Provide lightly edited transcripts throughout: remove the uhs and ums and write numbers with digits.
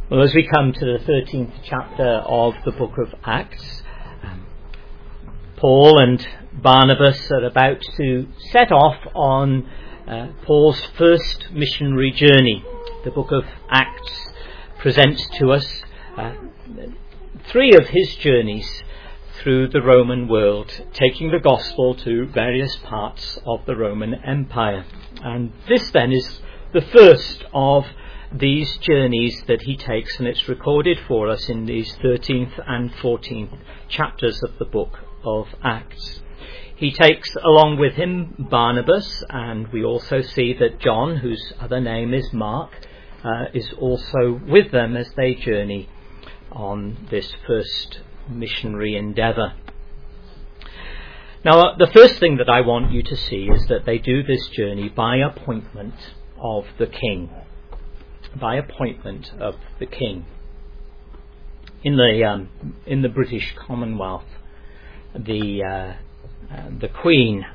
Well, as we come to the 13th chapter of the book of Acts, Paul and Barnabas are about to set off on Paul's first missionary journey. The book of Acts presents to us three of his journeys through the Roman world, taking the gospel to various parts of the Roman Empire. And this then is the first of these journeys that he takes, and it's recorded for us in these 13th and 14th chapters of the book of Acts. He takes along with him Barnabas, and we also see that John, whose other name is Mark, is also with them as they journey on this first missionary endeavour. Now, the first thing that I want you to see is that they do this journey by appointment of the king. By appointment of the king. In the British Commonwealth, the Queen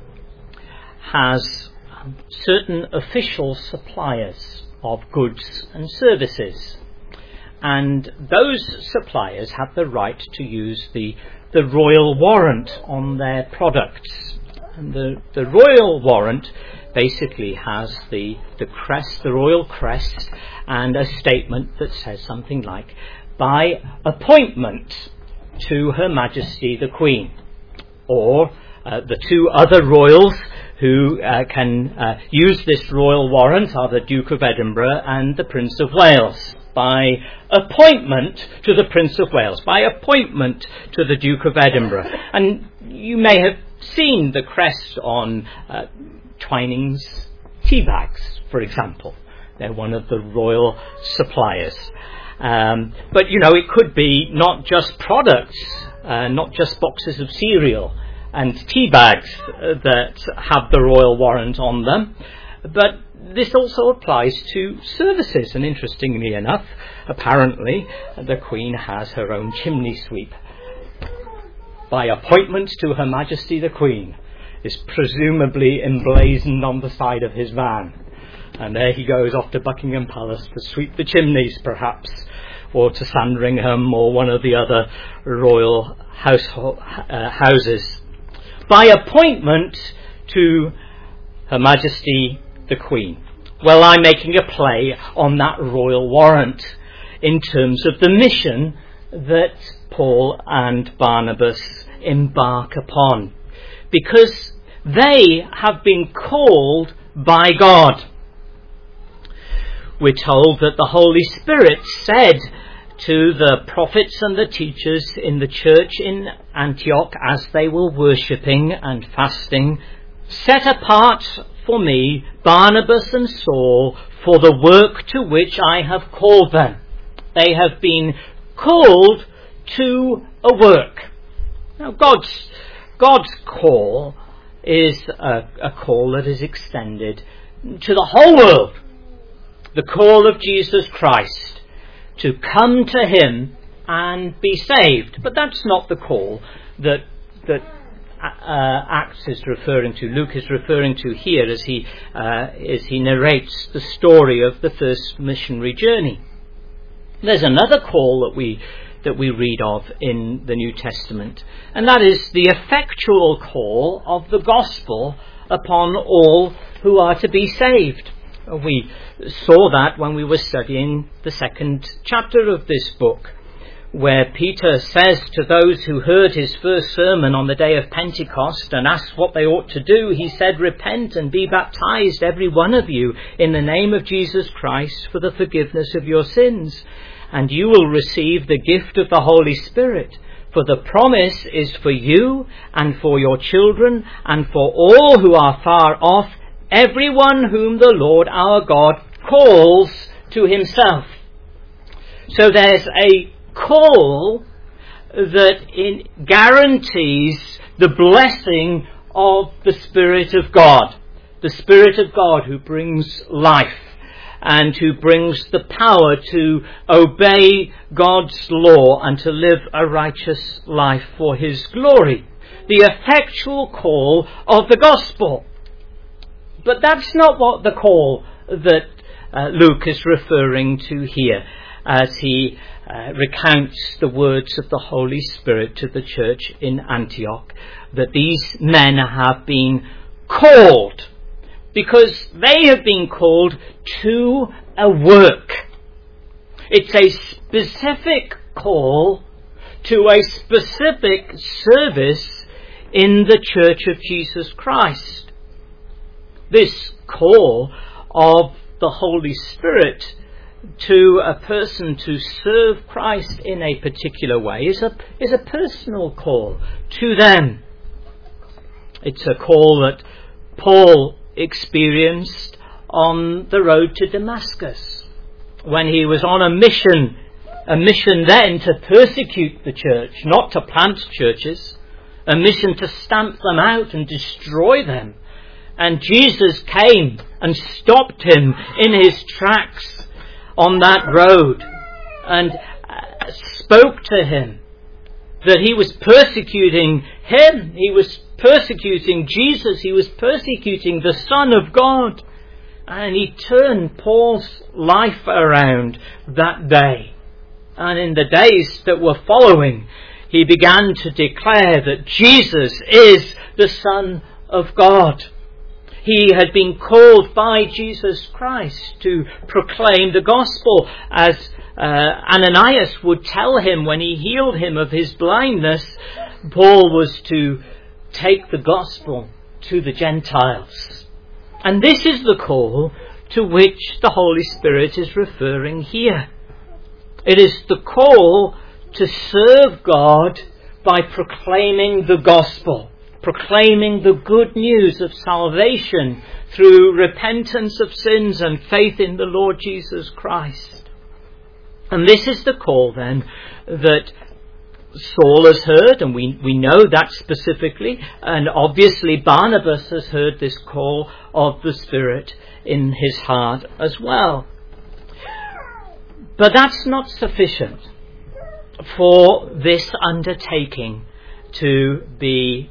has certain official suppliers of goods and services, and those suppliers have the right to use the royal warrant on their products. And the royal warrant basically has the crest, the royal crest, and a statement that says something like, by appointment to Her Majesty the Queen. Or the two other royals who can use this royal warrant are the Duke of Edinburgh and the Prince of Wales. By appointment to the Prince of Wales, by appointment to the Duke of Edinburgh. And you may have seen the crest on Twinings tea bags, for example. They're one of the royal suppliers. But, it could be not just products, not just boxes of cereal and tea bags that have the royal warrant on them, but this also applies to services. And interestingly enough, apparently, the Queen has her own chimney sweep. By appointment to Her Majesty the Queen is presumably emblazoned on the side of his van. And there he goes off to Buckingham Palace to sweep the chimneys, perhaps, or to Sandringham or one of the other royal houses. By appointment to Her Majesty the Queen. Well, I'm making a play on that royal warrant in terms of the mission that Paul and Barnabas embark upon, because they have been called by God. We're told that the Holy Spirit said to the prophets and the teachers in the church in Antioch as they were worshipping and fasting, set apart for me Barnabas and Saul for the work to which I have called them. They have been called to a work. Now, God's call is a call that is extended to the whole world. The call of Jesus Christ to come to him and be saved. But that's not the call that Acts is referring to, Luke is referring to here as he narrates the story of the first missionary journey. There's another call that we read of in the New Testament, and that is the effectual call of the gospel upon all who are to be saved. We saw that when we were studying the second chapter of this book, where Peter says to those who heard his first sermon on the day of Pentecost and asked what they ought to do, he said, repent and be baptized, every one of you, in the name of Jesus Christ for the forgiveness of your sins, and you will receive the gift of the Holy Spirit. For the promise is for you and for your children and for all who are far off, everyone whom the Lord our God calls to himself. So there's a call that guarantees the blessing of the Spirit of God. The Spirit of God who brings life and who brings the power to obey God's law and to live a righteous life for his glory. The effectual call of the gospel. But that's not what the call that Luke is referring to here. as he recounts the words of the Holy Spirit to the church in Antioch, that these men have been called because they have been called to a work. It's a specific call to a specific service in the Church of Jesus Christ. This call of the Holy Spirit to a person to serve Christ in a particular way is a personal call to them. It's a call that Paul experienced on the road to Damascus when he was on a mission then to persecute the church, not to plant churches, a mission to stamp them out and destroy them. And Jesus came and stopped him in his tracks on that road and spoke to him that he was persecuting him, he was persecuting Jesus, he was persecuting the Son of God. And he turned Paul's life around that day. And in the days that were following, he began to declare that Jesus is the Son of God. He had been called by Jesus Christ to proclaim the gospel, as Ananias would tell him when he healed him of his blindness. Paul was to take the gospel to the Gentiles. And this is the call to which the Holy Spirit is referring here. It is the call to serve God by proclaiming the gospel, proclaiming the good news of salvation through repentance of sins and faith in the Lord Jesus Christ. And this is the call then that Saul has heard, and we know that specifically, and obviously Barnabas has heard this call of the Spirit in his heart as well. But that's not sufficient for this undertaking to be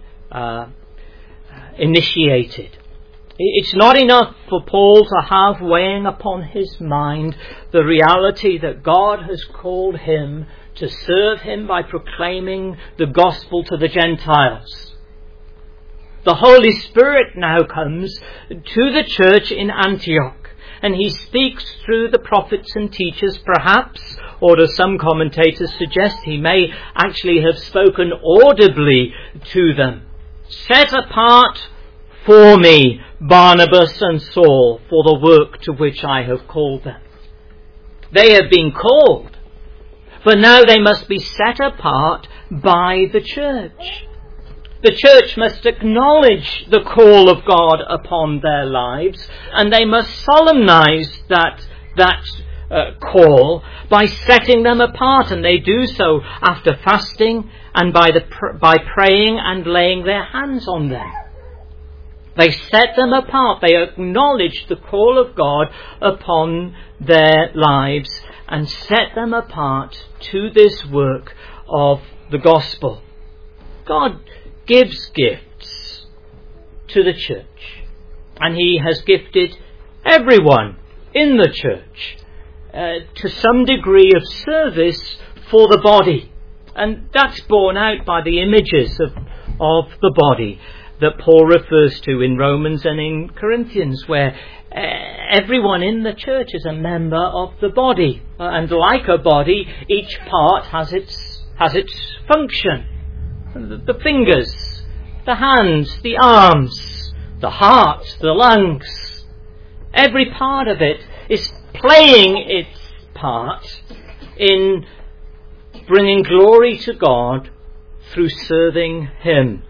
initiated. It's not enough for Paul to have weighing upon his mind the reality that God has called him to serve him by proclaiming the gospel to the Gentiles. The Holy Spirit now comes to the church in Antioch, and he speaks through the prophets and teachers perhaps, or as some commentators suggest, he may actually have spoken audibly to them. Set apart for me Barnabas and Saul for the work to which I have called them. They have been called, but now they must be set apart by the church. The church must acknowledge the call of God upon their lives, and they must solemnize that call by setting them apart, and they do so after fasting and by praying and laying their hands on them. They set them apart. They acknowledge the call of God upon their lives and set them apart to this work of the gospel. God gives gifts to the church, and he has gifted everyone in the church to some degree of service for the body. And that's borne out by the images of the body that Paul refers to in Romans and in Corinthians, where everyone in the church is a member of the body. And like a body, each part has its function. The fingers, the hands, the arms, the heart, the lungs. Every part of it is playing its part in bringing glory to God through serving him.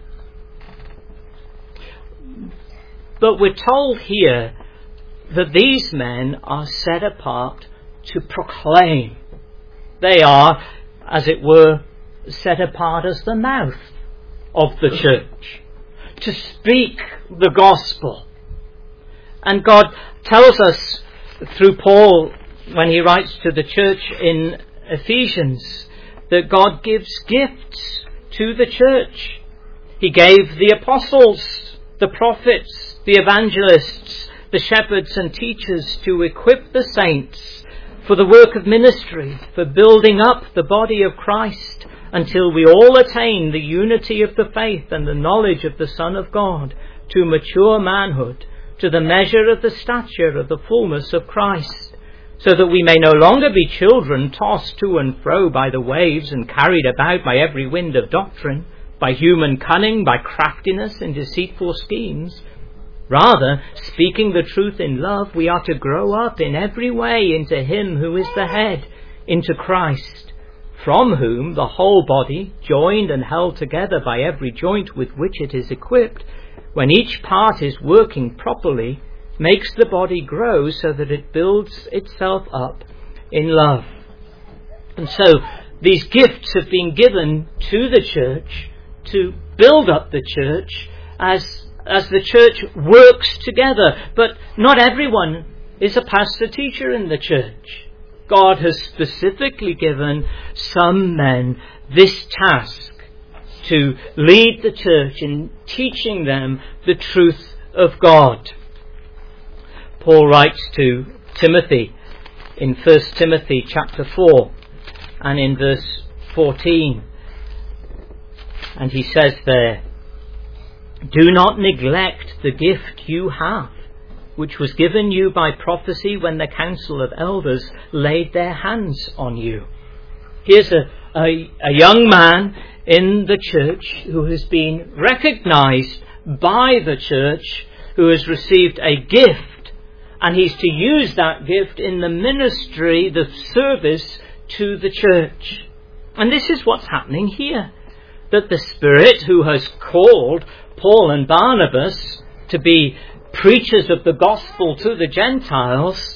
But we're told here that these men are set apart to proclaim. They are, as it were, set apart as the mouth of the church, to speak the gospel. And God tells us through Paul, when he writes to the church in Ephesians, that God gives gifts to the church. He gave the apostles, the prophets, the evangelists, the shepherds and teachers to equip the saints for the work of ministry, for building up the body of Christ until we all attain the unity of the faith and the knowledge of the Son of God, to mature manhood, to the measure of the stature of the fullness of Christ, so that we may no longer be children tossed to and fro by the waves and carried about by every wind of doctrine, by human cunning, by craftiness and deceitful schemes. Rather, speaking the truth in love, we are to grow up in every way into Him who is the head, into Christ, from whom the whole body, joined and held together by every joint with which it is equipped, when each part is working properly, makes the body grow so that it builds itself up in love. And so these gifts have been given to the church to build up the church as the church works together. But not everyone is a pastor teacher in the church. God has specifically given some men this task, to lead the church in teaching them the truth of God. Paul writes to Timothy in 1 Timothy chapter 4 and in verse 14, and he says there, "Do not neglect the gift you have, which was given you by prophecy when the council of elders laid their hands on you." Here's a young man in the church who has been recognized by the church, who has received a gift, and he's to use that gift in the ministry, the service to the church. And this is what's happening here, that the Spirit who has called Paul and Barnabas to be preachers of the gospel to the Gentiles,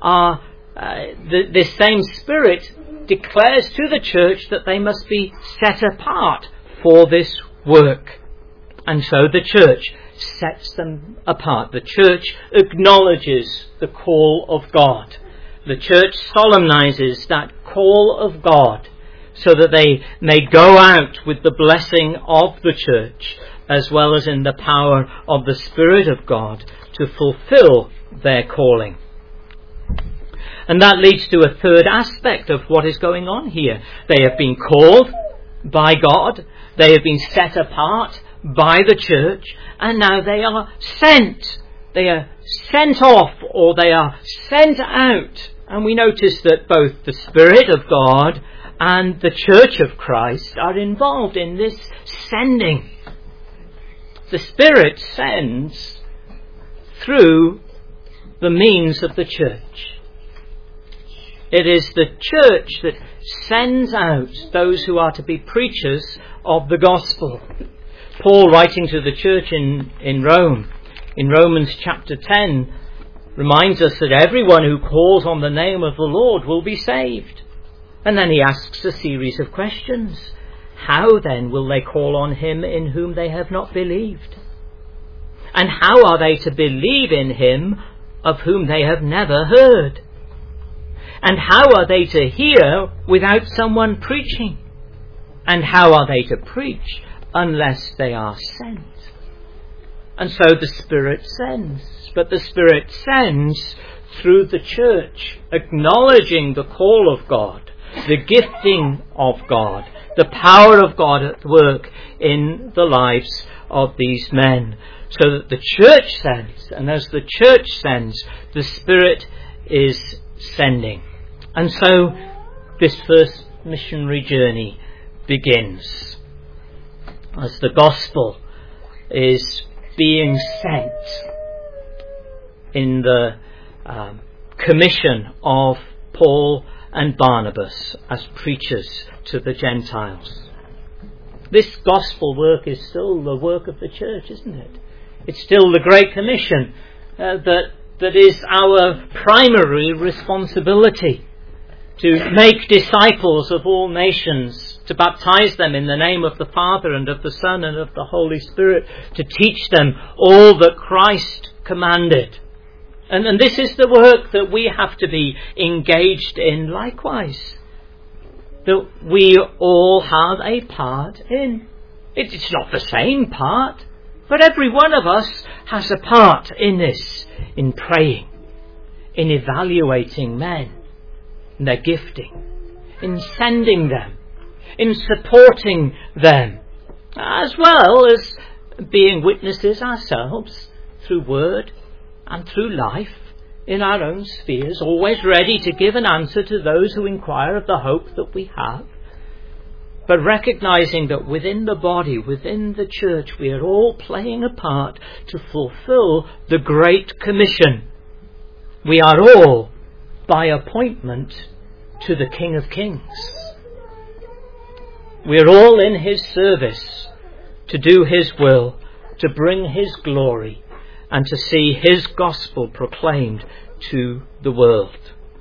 this same Spirit declares to the church that they must be set apart for this work. And so the church sets them apart. The church acknowledges the call of God. The church solemnizes that call of God so that they may go out with the blessing of the church, as well as in the power of the Spirit of God, to fulfill their calling. And that leads to a third aspect of what is going on here. They have been called by God, they have been set apart by the church, and now they are sent. They are sent off, or they are sent out. And we notice that both the Spirit of God and the Church of Christ are involved in this sending. The Spirit sends through the means of the church. It is the church that sends out those who are to be preachers of the gospel. Paul, writing to the church in Rome, in Romans chapter 10, reminds us that everyone who calls on the name of the Lord will be saved. And then he asks a series of questions. How then will they call on him in whom they have not believed? And how are they to believe in him of whom they have never heard? And how are they to hear without someone preaching? And how are they to preach unless they are sent? And so the Spirit sends. But the Spirit sends through the church, acknowledging the call of God, the gifting of God, the power of God at work in the lives of these men. So that the church sends, and as the church sends, the Spirit is sending. And so this first missionary journey begins, as the gospel is being sent in the commission of Paul and Barnabas as preachers to the Gentiles. This gospel work is still the work of the church, isn't it? It's still the Great Commission that is our primary responsibility, to make disciples of all nations, to baptize them in the name of the Father and of the Son and of the Holy Spirit, to teach them all that Christ commanded. And this is the work that we have to be engaged in likewise, that we all have a part in. It's not the same part, but every one of us has a part in this, in praying, in evaluating men, in their gifting, in sending them, in supporting them, as well as being witnesses ourselves through word and through life in our own spheres, always ready to give an answer to those who inquire of the hope that we have. But recognizing that within the body, within the church, we are all playing a part to fulfill the Great Commission. We are all, by appointment, to the King of Kings. We are all in his service to do his will, to bring his glory, and to see his gospel proclaimed to the world.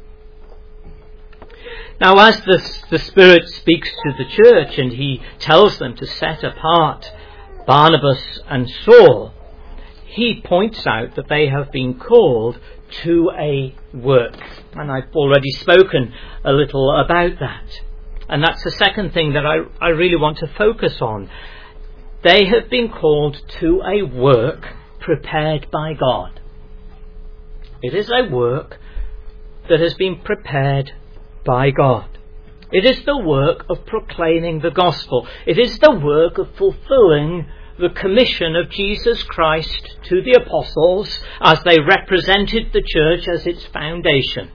Now, as the Spirit speaks to the church and he tells them to set apart Barnabas and Saul, he points out that they have been called to a work. And I've already spoken a little about that. And that's the second thing that I really want to focus on. They have been called to a work prepared by God. It is a work that has been prepared by God. It is the work of proclaiming the gospel. It is the work of fulfilling the commission of Jesus Christ to the apostles as they represented the church as its foundation.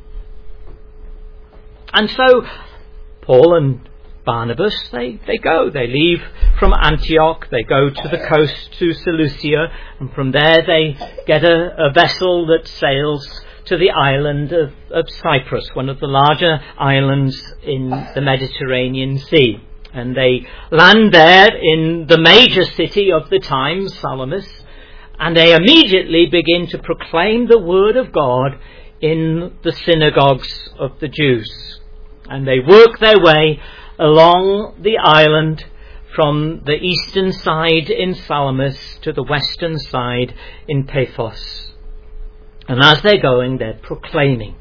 And so Paul and Barnabas, they leave from Antioch, they go to the coast to Seleucia, and from there they get a vessel that sails to the island of Cyprus, one of the larger islands in the Mediterranean Sea. And they land there in the major city of the time, Salamis, and they immediately begin to proclaim the word of God in the synagogues of the Jews. And they work their way along the island from the eastern side in Salamis to the western side in Paphos. And as they're going, they're proclaiming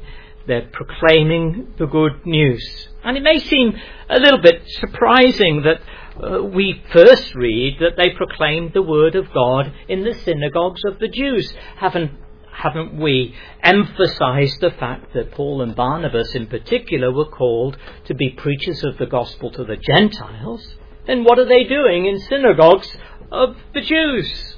the good news. And it may seem a little bit surprising that we first read that they proclaimed the word of God in the synagogues of the Jews. Haven't we emphasized the fact that Paul and Barnabas in particular were called to be preachers of the gospel to the Gentiles? Then what are they doing in synagogues of the Jews?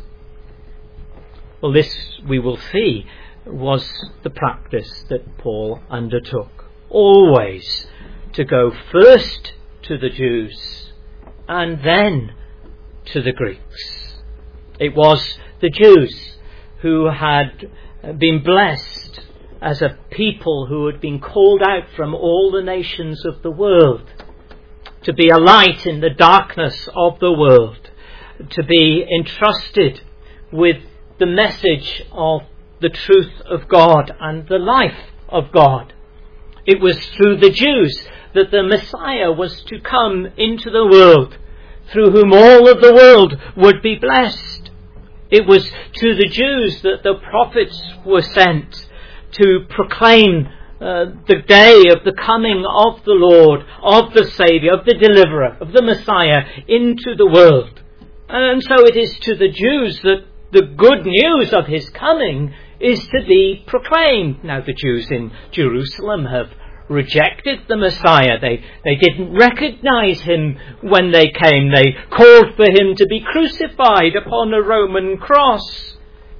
Well, this we will see was the practice that Paul undertook. Always to go first to the Jews and then to the Greeks. It was the Jews who had been blessed as a people who had been called out from all the nations of the world to be a light in the darkness of the world, to be entrusted with the message of the truth of God and the life of God. It was through the Jews that the Messiah was to come into the world, through whom all of the world would be blessed. It was to the Jews that the prophets were sent to proclaim the day of the coming of the Lord, of the Saviour, of the Deliverer, of the Messiah into the world. And so it is to the Jews that the good news of his coming is to be proclaimed. Now, the Jews in Jerusalem have rejected the Messiah. They didn't recognize him when they came. They called for him to be crucified upon a Roman cross.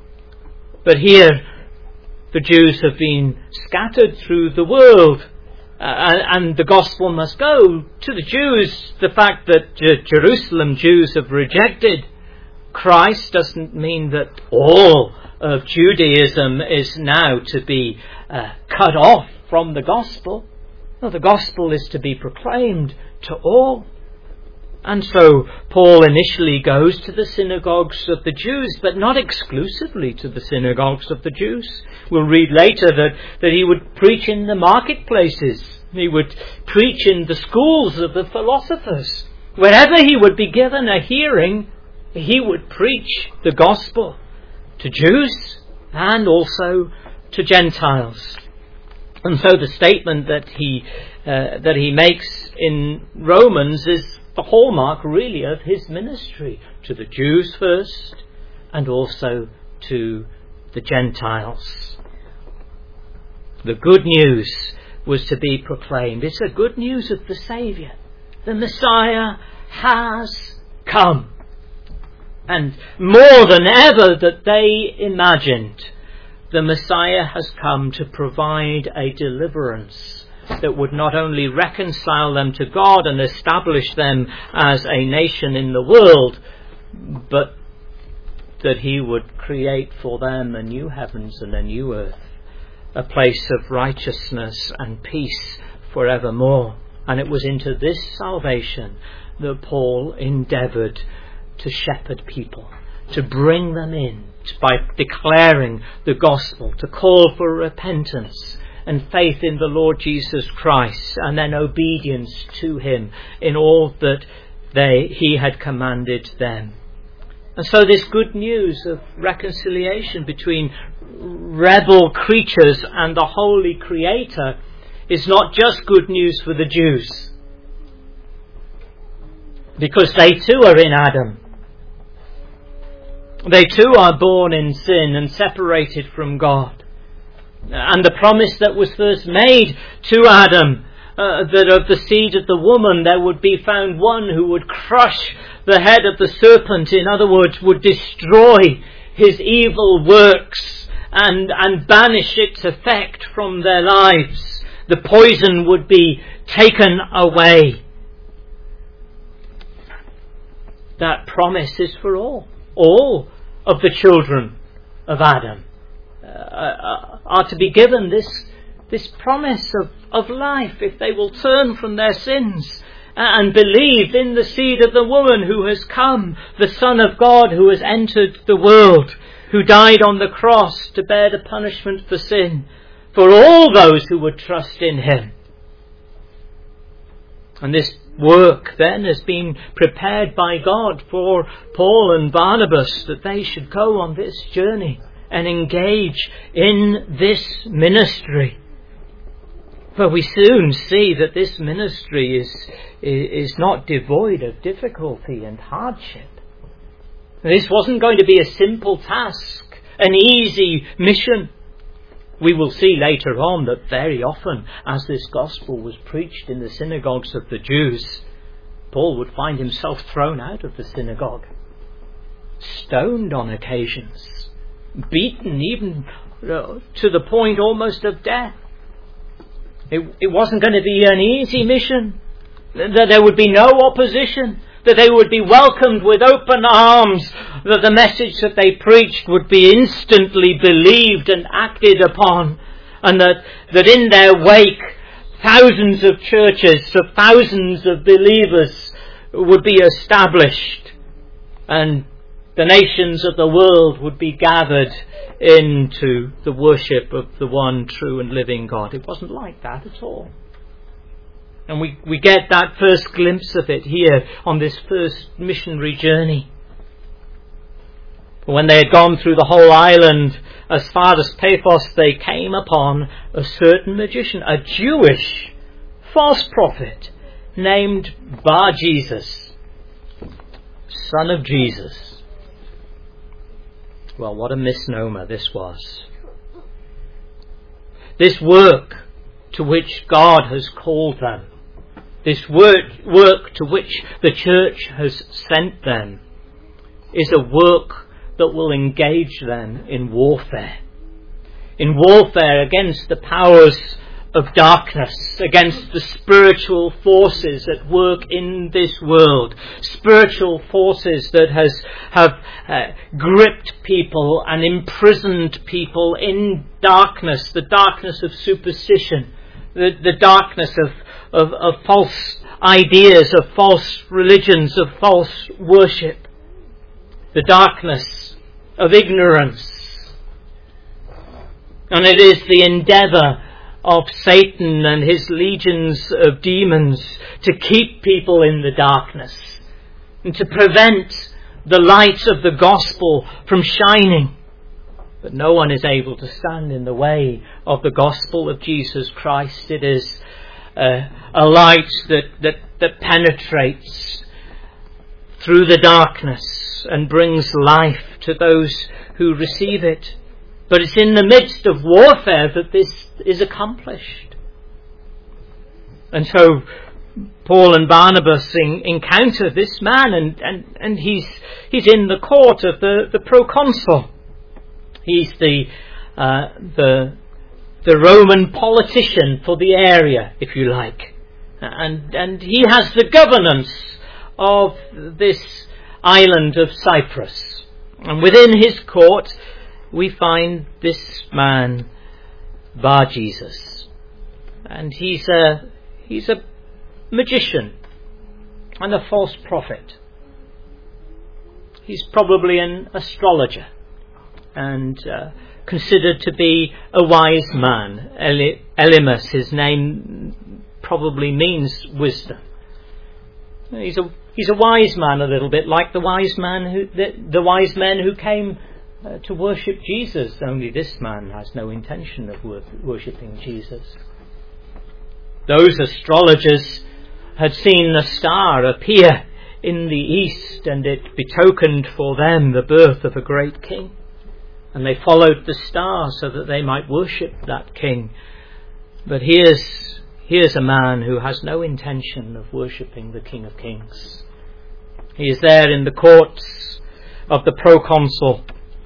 But here, the Jews have been scattered through the world, and the gospel must go to the Jews. The fact that Jerusalem Jews have rejected Christ doesn't mean that all of Judaism is now to be cut off from the gospel. No, the gospel is to be proclaimed to all. And so Paul initially goes to the synagogues of the Jews, but not exclusively to the synagogues of the Jews. We'll read later that he would preach in the marketplaces. He would preach in the schools of the philosophers. Wherever he would be given a hearing, he would preach the gospel to Jews and also to Gentiles. And so the statement that he makes in Romans is the hallmark really of his ministry, to the Jews first and also to the Gentiles. The good news was to be proclaimed. It's the good news of the Saviour. The Messiah has come. And more than ever that they imagined, the Messiah has come to provide a deliverance that would not only reconcile them to God and establish them as a nation in the world, but that he would create for them a new heavens and a new earth, a place of righteousness and peace forevermore. And it was into this salvation that Paul endeavoured to shepherd people, to bring them in by declaring the gospel, to call for repentance and faith in the Lord Jesus Christ, and then obedience to him in all that he had commanded them. And so this good news of reconciliation between rebel creatures and the holy Creator is not just good news for the Jews, because they too are in Adam. They too are born in sin and separated from God. And the promise that was first made to Adam, that of the seed of the woman there would be found one who would crush the head of the serpent, in other words, would destroy his evil works and banish its effect from their lives. The poison would be taken away. That promise is for all. All of the children of Adam are to be given this promise of life if they will turn from their sins and believe in the seed of the woman who has come, the Son of God who has entered the world, who died on the cross to bear the punishment for sin, for all those who would trust in him. And this work then has been prepared by God for Paul and Barnabas, that they should go on this journey and engage in this ministry. But we soon see that this ministry is not devoid of difficulty and hardship. This wasn't going to be a simple task, an easy mission. We will see later on that very often, as this gospel was preached in the synagogues of the Jews, Paul would find himself thrown out of the synagogue, stoned on occasions, beaten even to the point almost of death. It wasn't going to be an easy mission, that there would be no opposition, that they would be welcomed with open arms, that the message that they preached would be instantly believed and acted upon, and that in their wake thousands of churches, so thousands of believers would be established, and the nations of the world would be gathered into the worship of the one true and living God. It wasn't like that at all. And we get that first glimpse of it here on this first missionary journey. When they had gone through the whole island as far as Paphos, they came upon a certain magician, a Jewish false prophet named Bar-Jesus, son of Jesus. Well, what a misnomer this was. This work to which God has called them, this work to which the church has sent them, is a work that will engage them in warfare. In warfare against the powers of darkness, against the spiritual forces at work in this world. Spiritual forces that have gripped people and imprisoned people in darkness, the darkness of superstition, the darkness of false ideas, of false religions, of false worship, the darkness of ignorance. And it is the endeavour of Satan and his legions of demons to keep people in the darkness and to prevent the light of the gospel from shining. But no one is able to stand in the way of the gospel of Jesus Christ. It is a light that penetrates through the darkness and brings life to those who receive it. But it's in the midst of warfare that this is accomplished. And so Paul and Barnabas encounter this man, and he's in the court of the proconsul. He's the Roman politician for the area, if you like. And he has the governance of this island of Cyprus. And within his court we find this man, Bar-Jesus. And he's a magician and a false prophet. He's probably an astrologer and considered to be a wise man. Elymas, his name probably means wisdom. He's a wise man, a little bit like the wise men who came to worship Jesus. Only this man has no intention of worshipping Jesus. Those astrologers had seen a star appear in the east, and it betokened for them the birth of a great king. And they followed the star so that they might worship that king. But here's a man who has no intention of worshipping the King of Kings. He is there in the courts of the proconsul,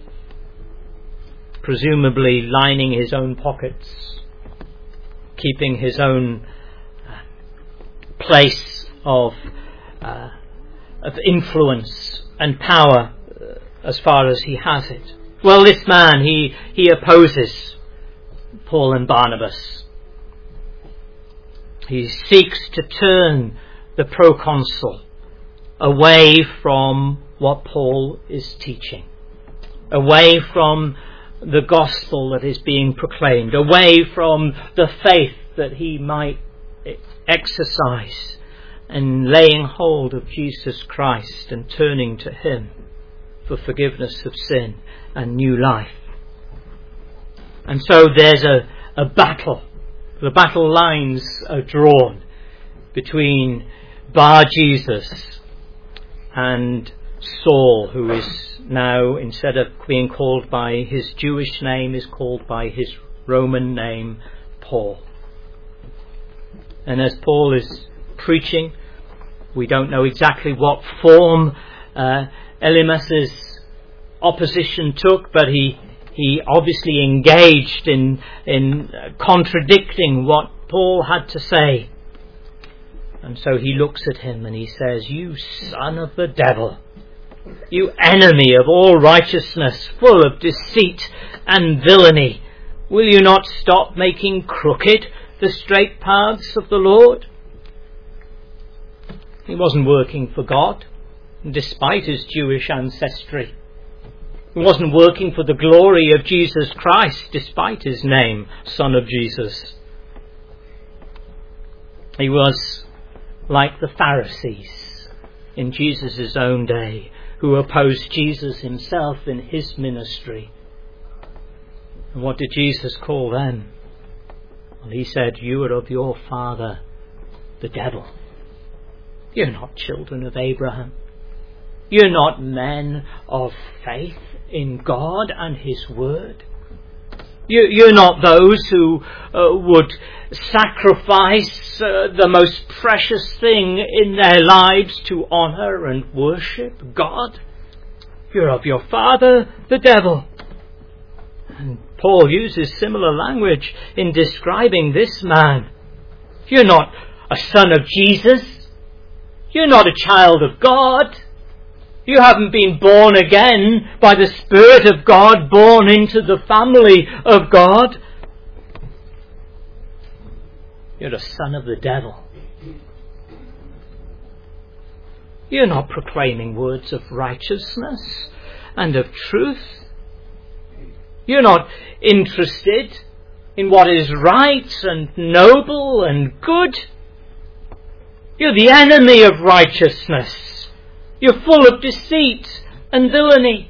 presumably lining his own pockets, keeping his own place of influence and power as far as he has it. Well, this man, he opposes Paul and Barnabas. He seeks to turn the proconsul away from what Paul is teaching, away from the gospel that is being proclaimed, away from the faith that he might exercise in laying hold of Jesus Christ and turning to him for forgiveness of sin and new life. And so there's a battle. The battle lines are drawn between Bar-Jesus and Saul, who is now, instead of being called by his Jewish name, is called by his Roman name, Paul. And as Paul is preaching, we don't know exactly what form Elymas's opposition took, but he obviously engaged in contradicting what Paul had to say. And so he looks at him and he says, "You son of the devil, you enemy of all righteousness, full of deceit and villainy, will you not stop making crooked the straight paths of the Lord?" He wasn't working for God, despite his Jewish ancestry. He wasn't working for the glory of Jesus Christ, despite his name, Son of Jesus. He was like the Pharisees in Jesus' own day, who opposed Jesus himself in his ministry. And what did Jesus call them? Well, he said, "You are of your father, the devil. You're not children of Abraham. You're not men of faith in God and his word. You're not those who would sacrifice the most precious thing in their lives to honour and worship God. You're of your father, the devil." And Paul uses similar language in describing this man. You're not a son of Jesus. You're not a child of God. You haven't been born again by the Spirit of God, born into the family of God. You're a son of the devil. You're not proclaiming words of righteousness and of truth. You're not interested in what is right and noble and good. You're the enemy of righteousness. You're full of deceit and villainy.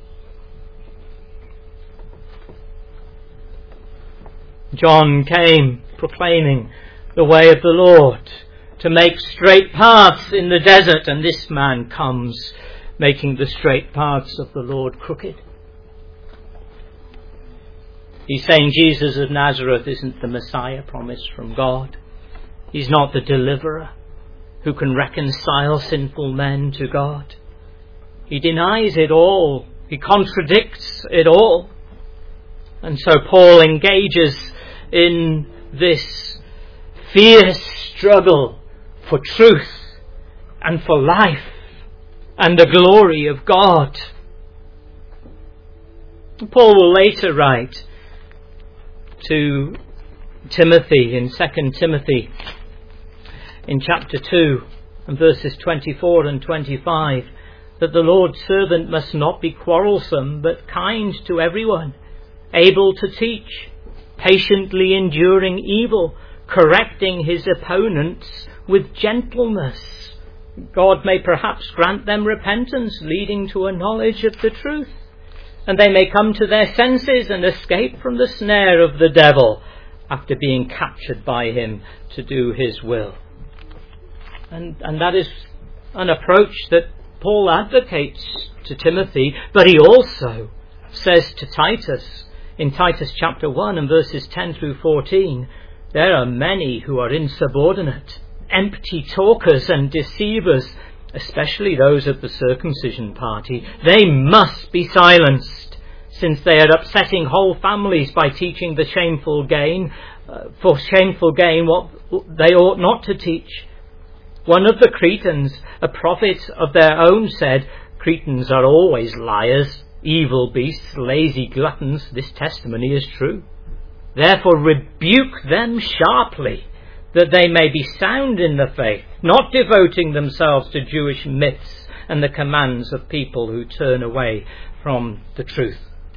John came proclaiming the way of the Lord, to make straight paths in the desert, and this man comes making the straight paths of the Lord crooked. He's saying Jesus of Nazareth isn't the Messiah promised from God. He's not the deliverer who can reconcile sinful men to God. He denies it all. He contradicts it all. And so Paul engages in this fierce struggle for truth and for life and the glory of God. Paul will later write to Timothy in 2 Timothy in chapter 2 and verses 24 and 25 that the Lord's servant must not be quarrelsome but kind to everyone, able to teach, patiently enduring evil, correcting his opponents with gentleness. God may perhaps grant them repentance leading to a knowledge of the truth, and they may come to their senses and escape from the snare of the devil after being captured by him to do his will. And that is an approach that Paul advocates to Timothy, but he also says to Titus in Titus chapter 1 and verses 10 through 14, there are many who are insubordinate, empty talkers and deceivers, especially those of the circumcision party. They must be silenced, since they are upsetting whole families by teaching the shameful gain, for shameful gain what they ought not to teach. One of the Cretans, a prophet of their own, said, Cretans are always liars, evil beasts, lazy gluttons. This testimony is true. Therefore rebuke them sharply, that they may be sound in the faith, not devoting themselves to Jewish myths and the commands of people who turn away from the truth.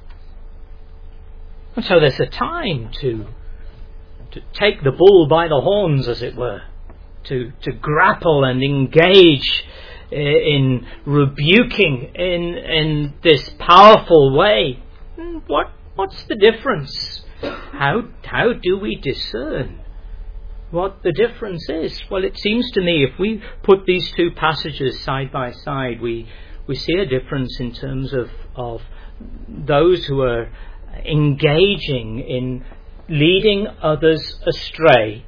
And so there's a time to take the bull by the horns, as it were, to grapple and engage in rebuking in this powerful way. What's the difference? How do we discern what the difference is? Well, it seems to me if we put these two passages side by side, we see a difference in terms of those who are engaging in leading others astray,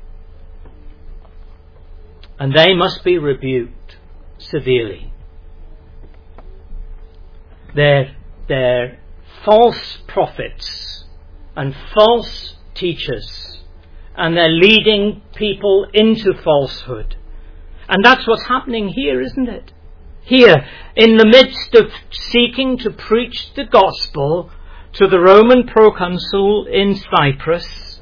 and they must be rebuked severely. They're false prophets and false teachers, and they're leading people into falsehood. And that's what's happening here, isn't it? Here, in the midst of seeking to preach the gospel to the Roman proconsul in Cyprus,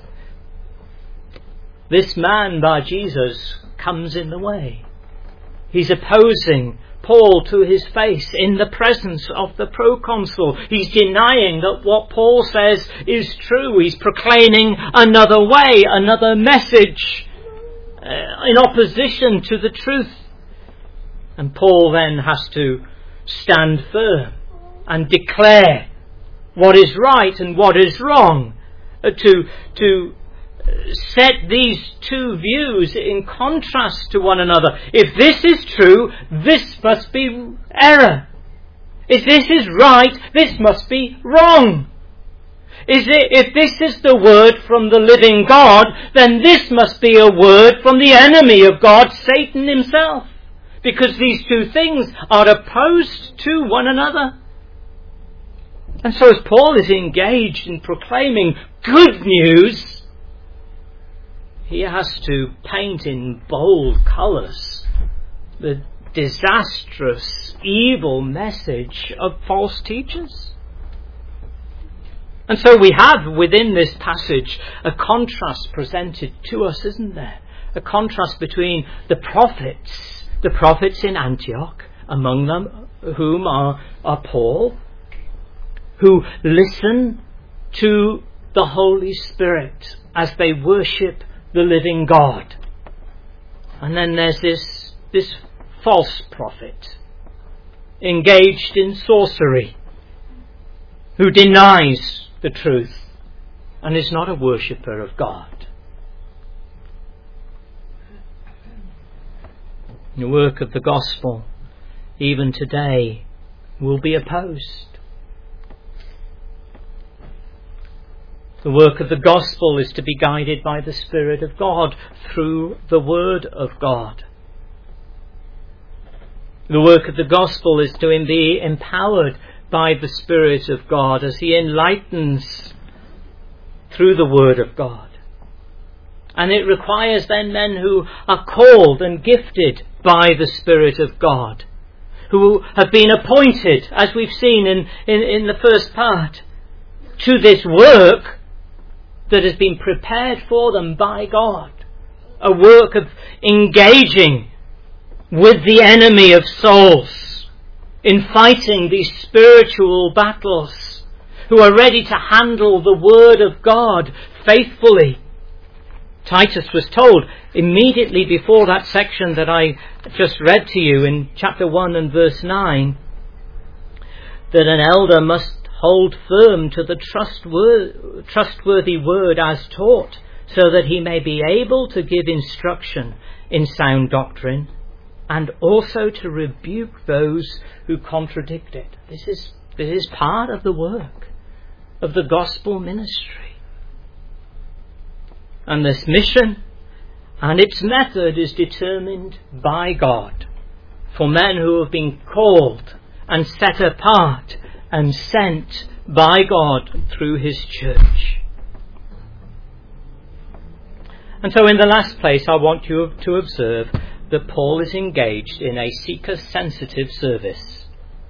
this man, Bar-Jesus, comes in the way. He's opposing Paul to his face in the presence of the proconsul. He's denying that what Paul says is true. He's proclaiming another way, another message in opposition to the truth. And Paul then has to stand firm and declare what is right and what is wrong, to set these two views in contrast to one another. If this is true, this must be error. If this is right, this must be wrong. If this is the word from the living God, then this must be a word from the enemy of God, Satan himself. Because these two things are opposed to one another. And so as Paul is engaged in proclaiming good news, he has to paint in bold colours the disastrous, evil message of false teachers. And so we have within this passage a contrast presented to us, isn't there? A contrast between the prophets in Antioch, among them whom are Paul, who listen to the Holy Spirit as they worship the living God. And then there's this false prophet engaged in sorcery, who denies the truth and is not a worshipper of God. The work of the gospel, even today, will be opposed. The work of the gospel is to be guided by the Spirit of God through the Word of God. The work of the gospel is to be empowered by the Spirit of God as He enlightens through the Word of God. And it requires then men who are called and gifted by the Spirit of God, who have been appointed, as we've seen in the first part, to this work that has been prepared for them by God. A work of engaging with the enemy of souls in fighting these spiritual battles, who are ready to handle the Word of God faithfully. Titus was told immediately before that section that I just read to you in chapter 1 and verse 9 that an elder must hold firm to the trustworthy word as taught, so that he may be able to give instruction in sound doctrine and also to rebuke those who contradict it. This is part of the work of the gospel ministry. And this mission and its method is determined by God for men who have been called and set apart and sent by God through His church. And so in the last place I want you to observe that Paul is engaged in a seeker-sensitive service.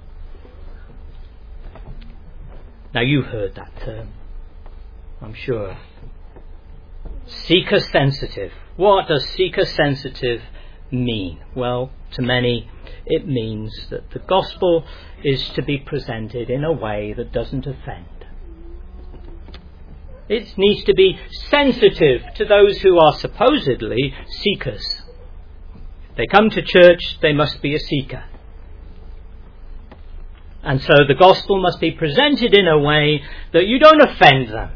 Now you've heard that term, I'm sure. Seeker-sensitive. What does seeker-sensitive mean? Well, to many it means that the gospel is to be presented in a way that doesn't offend. It needs to be sensitive to those who are supposedly seekers. If they come to church, they must be a seeker. And so the gospel must be presented in a way that you don't offend them.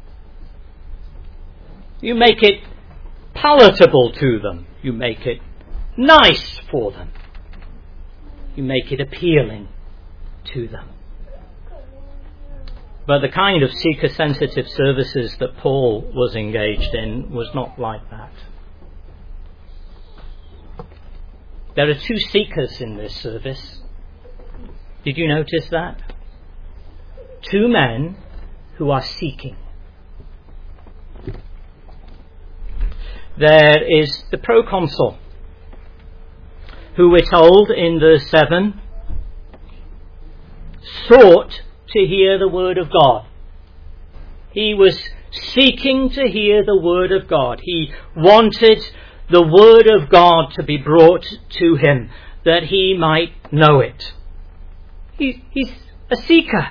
You make it palatable to them. You make it nice for them. You make it appealing to them. But the kind of seeker-sensitive services that Paul was engaged in was not like that. There are two seekers in this service. Did you notice that? Two men who are seeking. There is the proconsul, who we're told in verse 7, sought to hear the word of God. He was seeking to hear the word of God. He wanted the word of God to be brought to him, that he might know it. He's a seeker.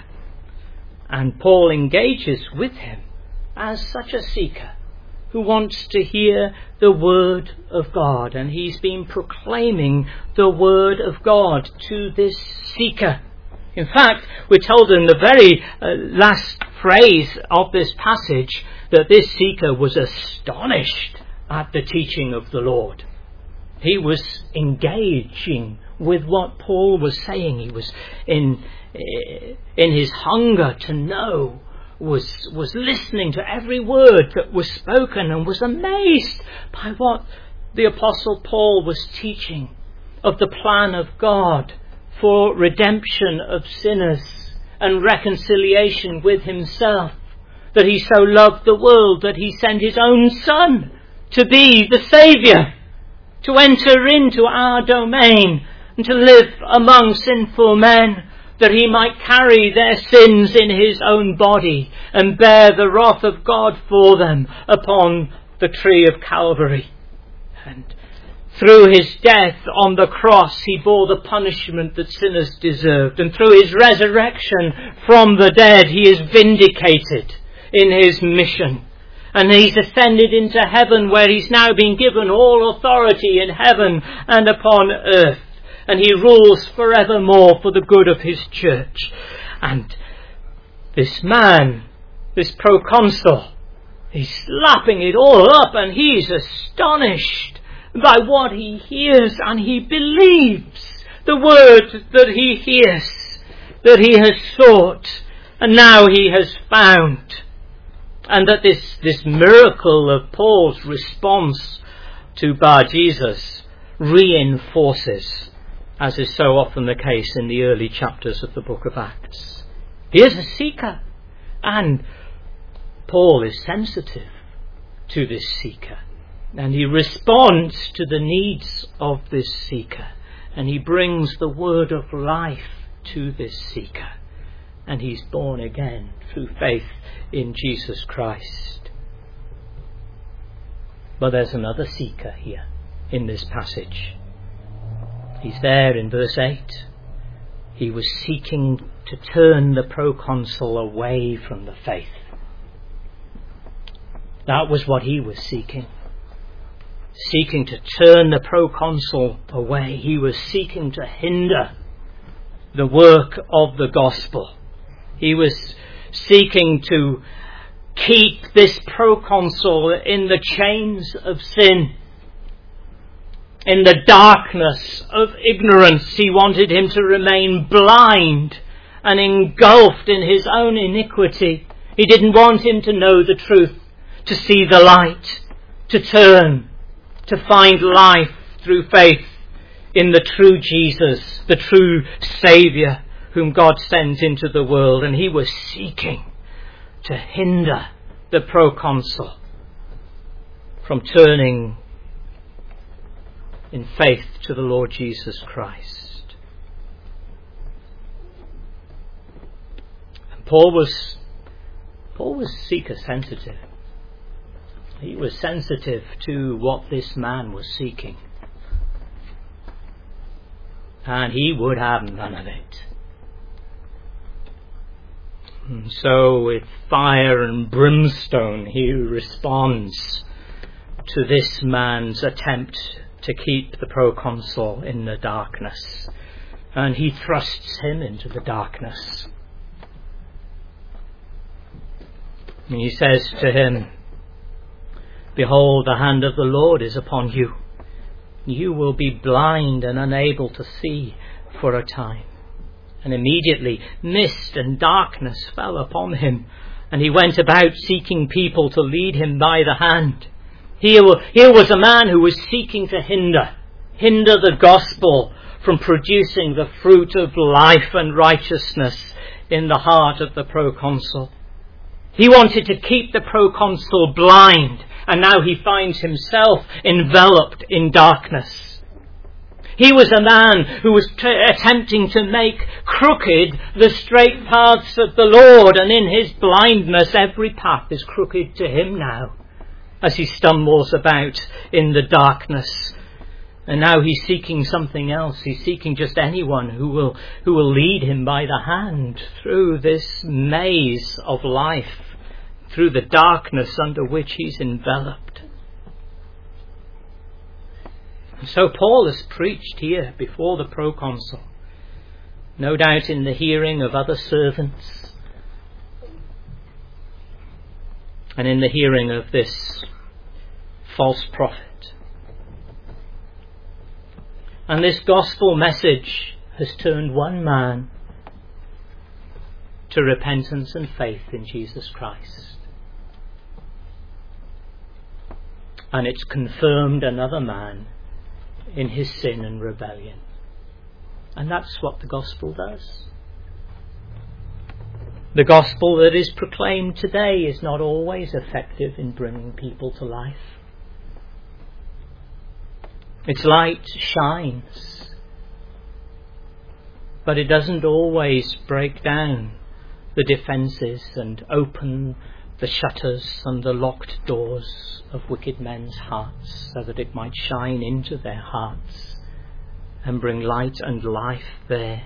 And Paul engages with him as such a seeker who wants to hear the word of God. And he's been proclaiming the word of God to this seeker. In fact, we're told in the very last phrase of this passage that this seeker was astonished at the teaching of the Lord. He was engaging with what Paul was saying. He was in his hunger to know, was listening to every word that was spoken and was amazed by what the Apostle Paul was teaching of the plan of God for redemption of sinners and reconciliation with himself, that he so loved the world that he sent his own Son to be the Saviour, to enter into our domain and to live among sinful men, that he might carry their sins in his own body and bear the wrath of God for them upon the tree of Calvary. And through his death on the cross, he bore the punishment that sinners deserved. And through his resurrection from the dead, he is vindicated in his mission. And he's ascended into heaven, where he's now been given all authority in heaven and upon earth. And he rules forevermore for the good of his church. And this man, this proconsul, he's slapping it all up, and he's astonished by what he hears, and he believes the word that he hears, that he has sought, and now he has found. And that this miracle of Paul's response to Bar-Jesus reinforces, as is so often the case in the early chapters of the book of Acts. He is a seeker, and Paul is sensitive to this seeker, and he responds to the needs of this seeker, and he brings the word of life to this seeker, and he's born again through faith in Jesus Christ. But there's another seeker here in this passage. He's there in verse 8. He was seeking to turn the proconsul away from the faith. That was what he was seeking. Seeking to turn the proconsul away. He was seeking to hinder the work of the gospel. He was seeking to keep this proconsul in the chains of sin, in the darkness of ignorance. He wanted him to remain blind and engulfed in his own iniquity. He didn't want him to know the truth, to see the light, to turn, to find life through faith in the true Jesus, the true Saviour whom God sends into the world. And he was seeking to hinder the proconsul from turning in faith to the Lord Jesus Christ. And Paul was seeker sensitive. He was sensitive to what this man was seeking, and he would have none of it. And so with fire and brimstone he responds to this man's attempt to keep the proconsul in the darkness, and he thrusts him into the darkness. And he says to him, "Behold, the hand of the Lord is upon you. You will be blind and unable to see for a time." And immediately mist and darkness fell upon him, and he went about seeking people to lead him by the hand. Here was a man who was seeking to hinder the gospel from producing the fruit of life and righteousness in the heart of the proconsul. He wanted to keep the proconsul blind, and now he finds himself enveloped in darkness. He was a man who was attempting to make crooked the straight paths of the Lord, and in his blindness every path is crooked to him now as he stumbles about in the darkness. And now he's seeking something else. He's seeking just anyone who will lead him by the hand through this maze of life, through the darkness under which he's enveloped. And so Paul has preached here before the proconsul, no doubt in the hearing of other servants, and in the hearing of this false prophet. And this gospel message has turned one man to repentance and faith in Jesus Christ. And it's confirmed another man in his sin and rebellion. And that's what the gospel does. The gospel that is proclaimed today is not always effective in bringing people to life. Its light shines, but it doesn't always break down the defences and open the shutters and the locked doors of wicked men's hearts, so that it might shine into their hearts and bring light and life there.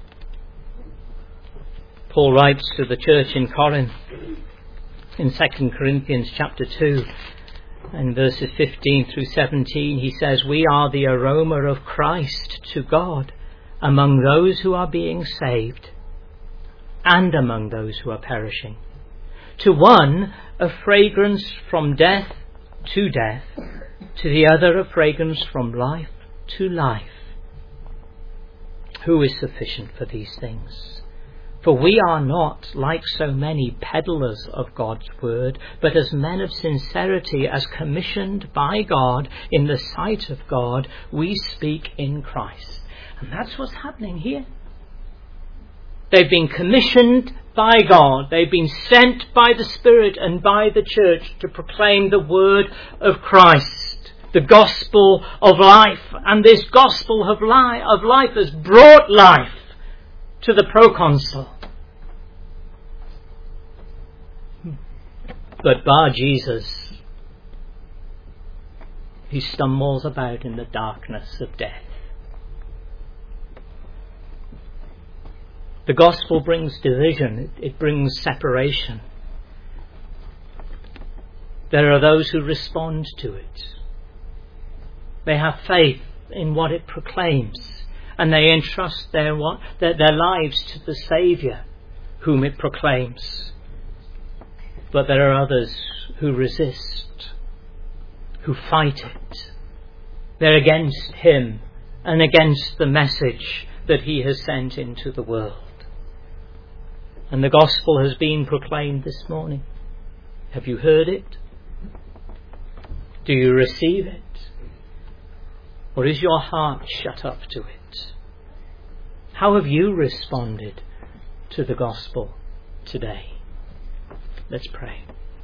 Paul writes to the church in Corinth in 2 Corinthians chapter 2 and verses 15 through 17. He says, "We are the aroma of Christ to God among those who are being saved and among those who are perishing. To one, a fragrance from death to death, to the other, a fragrance from life to life. Who is sufficient for these things? For we are not, like so many, peddlers of God's word, but as men of sincerity, as commissioned by God in the sight of God, we speak in Christ. And that's what's happening here. They've been commissioned by God. They've been sent by the Spirit and by the church to proclaim the word of Christ, the gospel of life. And this gospel of life has brought life to the proconsul. But bar Jesus, he stumbles about in the darkness of death. The gospel brings division, it brings separation. There are those who respond to it. They have faith in what it proclaims, and they entrust their lives to the Saviour whom it proclaims. But there are others who resist, who fight it. They're against him and against the message that he has sent into the world. And the gospel has been proclaimed this morning. Have you heard it? Do you receive it? Or is your heart shut up to it? How have you responded to the gospel today? Let's pray.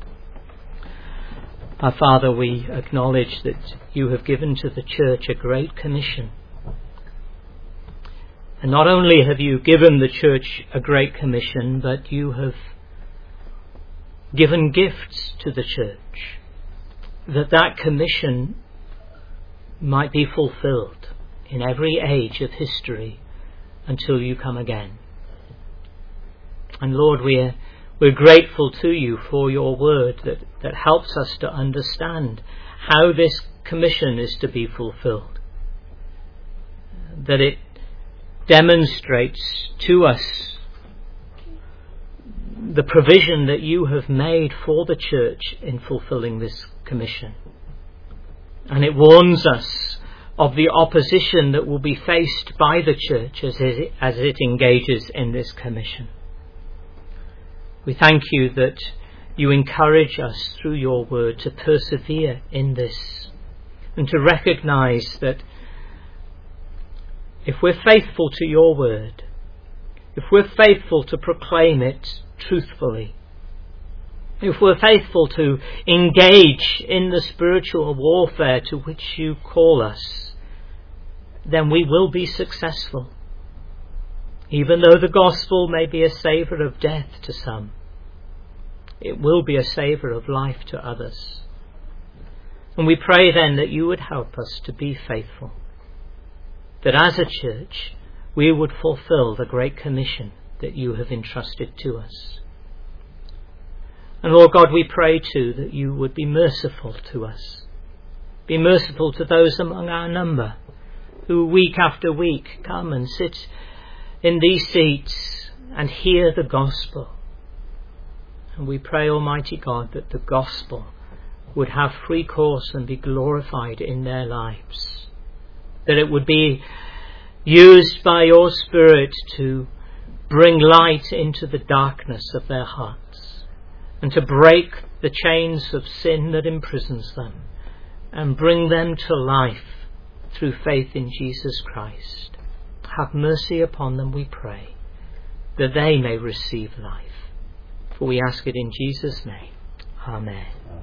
Our Father, we acknowledge that you have given to the church a great commission. And not only have you given the church a great commission, but you have given gifts to the church, that commission might be fulfilled in every age of history until you come again. And Lord, we're grateful to you for your word that helps us to understand how this commission is to be fulfilled. That it demonstrates to us the provision that you have made for the church in fulfilling this commission. And it warns us of the opposition that will be faced by the church as it engages in this commission. We thank you that you encourage us through your word to persevere in this and to recognize that if we're faithful to your word, if we're faithful to proclaim it truthfully, if we're faithful to engage in the spiritual warfare to which you call us, then we will be successful. Even though the gospel may be a savour of death to some, it will be a savour of life to others. And we pray then that you would help us to be faithful, that as a church we would fulfill the great commission that you have entrusted to us. And Lord God, we pray too that you would be merciful to us. Be merciful to those among our number who week after week come and sit in these seats and hear the gospel. And we pray, Almighty God, that the gospel would have free course and be glorified in their lives. That it would be used by your Spirit to bring light into the darkness of their hearts and to break the chains of sin that imprisons them and bring them to life through faith in Jesus Christ. Have mercy upon them, we pray, that they may receive life. For we ask it in Jesus' name. Amen.